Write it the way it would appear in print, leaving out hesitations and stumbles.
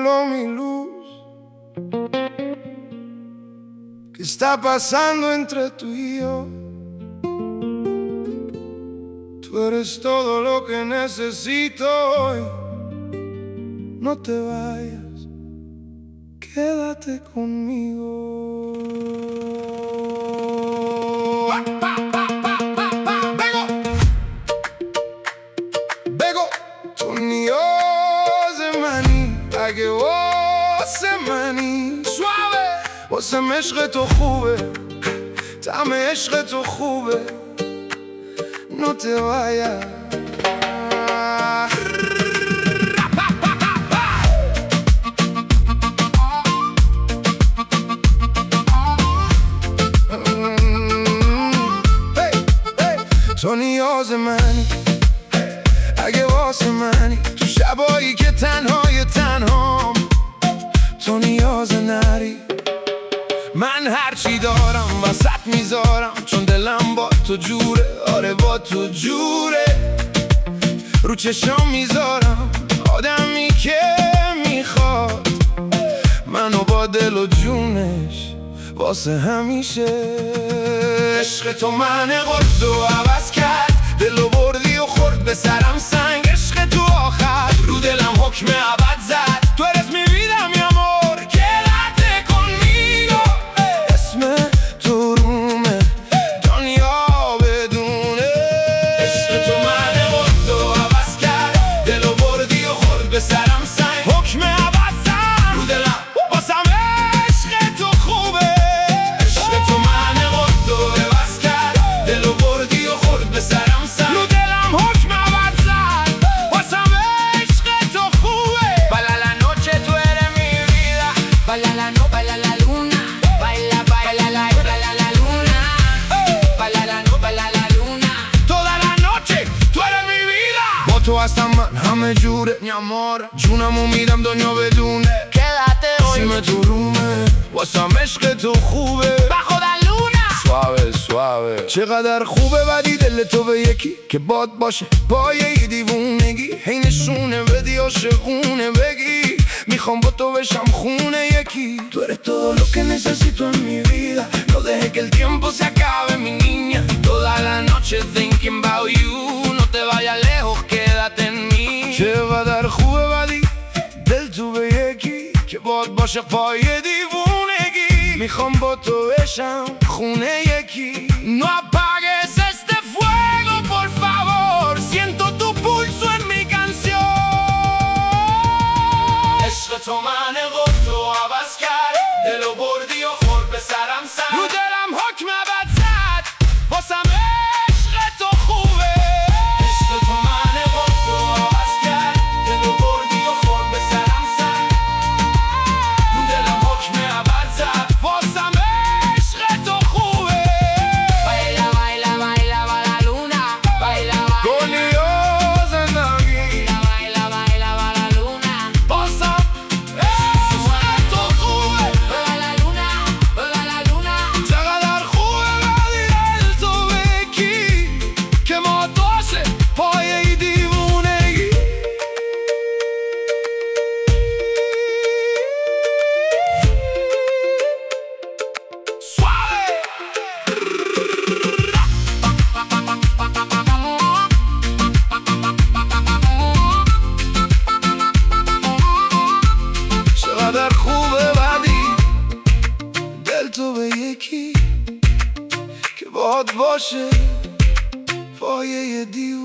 cielo mi luz. ¿Qué está pasando entre tú y yo? Tú eres todo lo que necesito hoy. No te vayas, quédate conmigo. Bego, Tonio زمانی اگه واسه منی سوابه واسه عشق تو خوبه طعم عشق تو خوبه No te vayas تو نیاز منی اگه واسه منی تو شبایی که تنهام تو نیاز نری من هرچی دارم وسط میذارم چون دلم با تو جوره آره با تو جوره رو چشم میذارم آدمی که میخواد منو با دل و جونش واسه همیشه عشق تو من قد و عوض کرد دلو بردی و خورد به سرم سنگ عشق تو آخر رو دلم حکم ابد زد تو eres mi vida mi amor quédate conmigo اسم تو رومه دنیا بدونه عشق تو من قد و عوض کرد دلو بردی و خورد به سرم سنگ حکم ابد زد رو دلم واسم عشق تو خوبه عشق تو من قد و عوض کرد دلو بردی و خورد به سرم سنگ رو دلم حکم ابد زد واسم عشق تو خوبه Baila la noche tú eres mi vida Baila la no, baila la luna Baila, baila la, baila la luna Baila la no, baila la luna Toda la noche tú eres mi vida با تو هستم من همه جوره mi amor جونمو میدم دنیا بدونه Quédate hoy سیم تو رومه واسم عشق تو خوبه Bajo la luna Suave, suave چقدر خوبه بدی دل تو به یکی که باد باشه پایه دیوونگی هی نشونه بدی عاشقونه بگی میخوام با تو بشم خونه یکی Tú eres todo lo que necesito en mi vida No dejes que el tiempo se acabe mi niña Toda la noche thinking about you No te vayas lejos, quédate en mí چقدر خوبه بدی دل تو به یکی که باد باشه پایه دیوونگی میخوام با تو بشم خونه یکی No apagues este fuego por favor Siento tu pulso en mi canción عشق تو من قد و عوض کرد دلو بردی و خورد به سرم سنگ رو دلم حکم ابد زد واسم عشق تو خوبه عشق تو من قد و عوض کرد دلو بردی و خورد به سرم سنگ رو دلم حکم ابد زد واسم عشق تو خوبه Baila, baila, baila, baila luna Baila, baila دنیا زندگی Baila, baila, baila luna واسم عشق تو خوبه Baila la luna, baila la luna چقدر خوبه بدی دل تو به یکی که ماداشه پایه دیوونگی Suave چقدر خوبه بدی دل تو به یکی که باهات باشه پایه دیو